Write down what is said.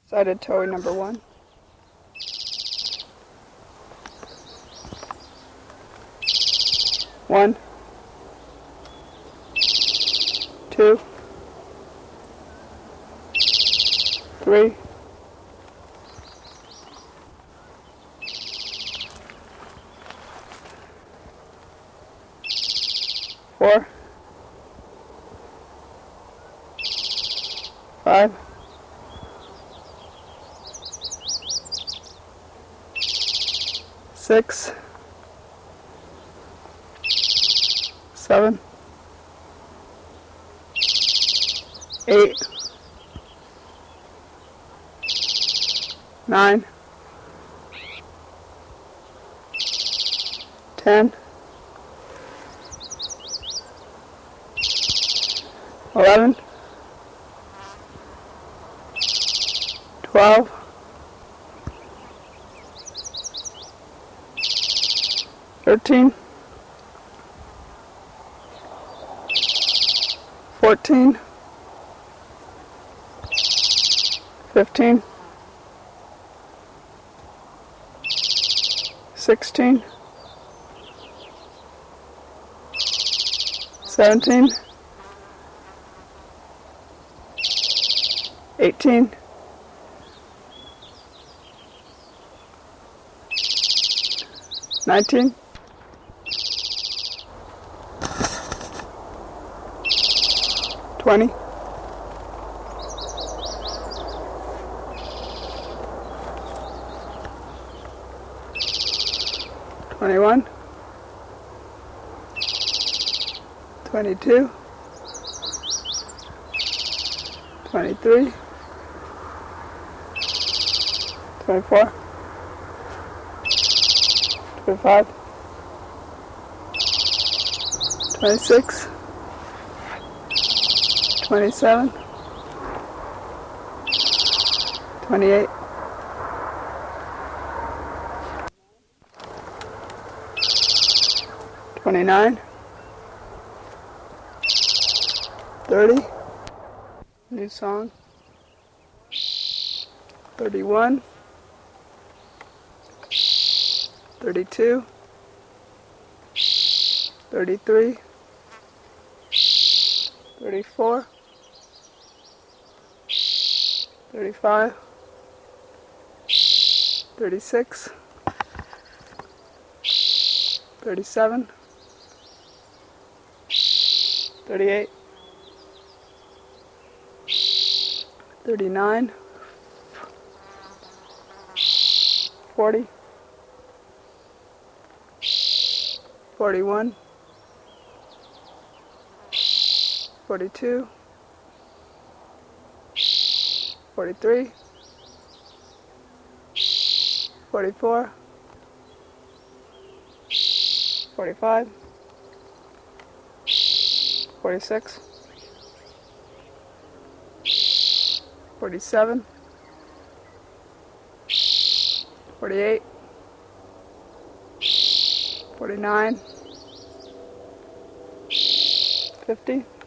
Sided toey number 1. One, two, three, four, five, six, seven, 8, 9, 10, 11, 12, 13, 14, 15, 16, 17, 18, 19, 20, 21, 22, 23, 24, 25, 26, 27, 28, 29, 30, new song, 31, 32, 33, 34, 35, 36, 37, 38, 39, 40, 41, 42, 43, 44, 45, 46, 47, 48, 49, 50,